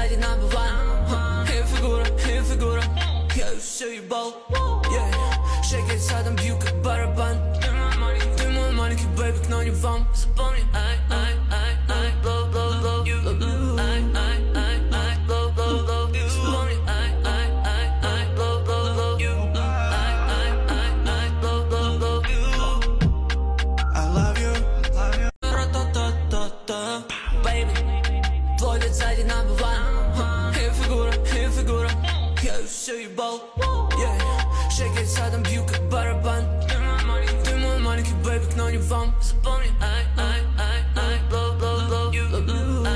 zajdzie na bywalną. Hej figura, ja już się jebał. Yeah, shake it, zadam piłkę, baraban. Ty mój malinki baby, no nie wam. Zapomnij, blow, blow, blow, you, blow, blow, blow, blow, blow, you. Zapomnij, blow, blow, blow, you, blow, blow, blow, you. I love you. Baby, tvoj već zajdi na bywalną. Hej figura, ja już się jebał. Yeah, shake it, zadam piłkę, baraban. Ty mój malinki baby, no nie wam. Zapomnij, blow, blow, blow, you, blow,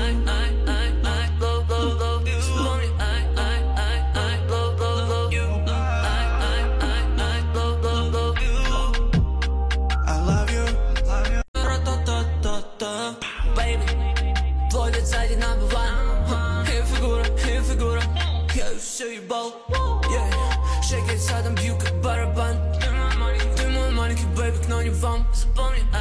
blow, blow, blow, you. Zapomnij, blow, blow, blow, you, blow, blow, blow, you. I love you. Baby, tvoj već zajdi na bywalną. Hej figura, ja już się jebał. Yeah, shake it, zadam piłkę, baraban. Ty mój malinki baby, no nie wam. Zapomnij,